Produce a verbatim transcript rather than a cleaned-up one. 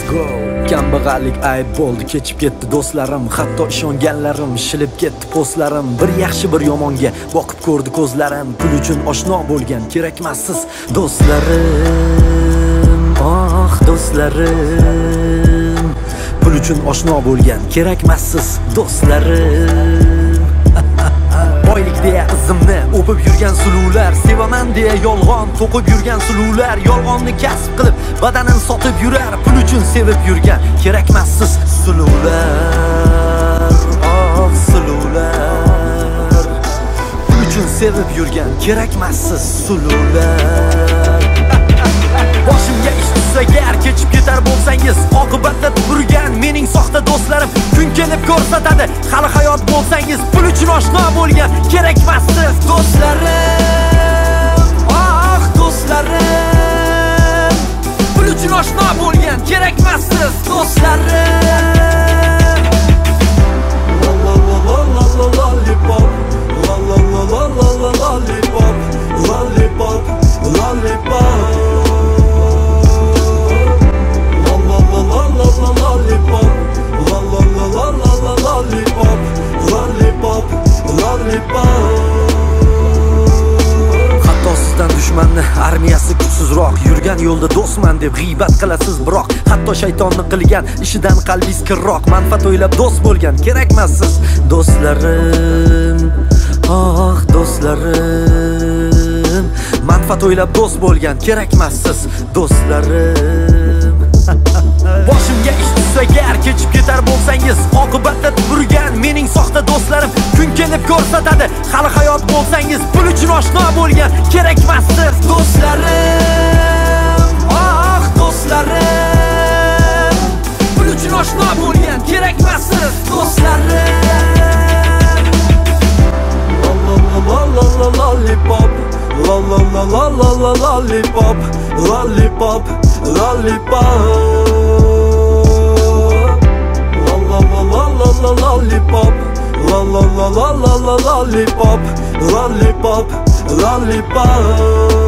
go. Kambag'allik ayb bo'ldi, kechib ketdi do'stlarim, hatto ishonganlarim shilib ketdi postlarim. Bir yaxshi bir yomonga boqib ko'rdi ko'zlarim, pul uchun oshno bo'lgan kerakmassiz do'stlarim. Oh do'stlarim, pul uchun oshno bo'lgan kerakmassiz do'stlarim. Boylik deya izimni o'pib yurgan suluvlar, sevaman deya yolg'on to'qib yurgan suluvlar, yolg'onni kasb qilib badanini sotib yurar, pul uchun sevib yurgan kerakmassiz suluvlar. Oh suluvlar, pul uchun sevib yurgan kerakmassiz suluvlar. Boshimga ish tushsa gar kechib ketar bo'lsangiz, oqibatda turgan mening soxta do'stlarim kun kelib ko'rsatadi, hali hayot bo'lsangiz pul uchun oshno bo'lgan kerakmassiz do'stlarim. Oh do'stlarim, pul uchun oshno bo'lgan kerakmassiz do'stlarim. La la la la la la lollipop, la la la la la la lollipop, lollipop, lollipop. Hatto sizdan dushmanni armiyasi kuchsizroq, yurgan yo'lda do'stman deb g'iybat qilasiz, biroq hatto shaytonni qilgan ishidan qalbingiz kirroq. Manfaat o'ylab do'st bo'lgan kerakmassiz do'stlarim. Oh do'stlarim, manfaat o'ylab do'st bo'lgan kerakmassiz do'stlarim. Boshimga ish tushsa gar kechib ketar bo'lsangiz, oqibatda turgan mening soxta do'stlarim kun kelib ko'rsatadi, hali hayot bo'lsangiz pul uchun oshno bo'lgan kerakmassiz do'stlarim. Oh do'stlarim, pul uchun oshno bo'lgan kerakmassiz do'stlarim. La la la la la lollipop, la la la la la la lollipop, lollipop, lollipop. Lollipop, la la la la la la lollipop, lollipop, lollipop.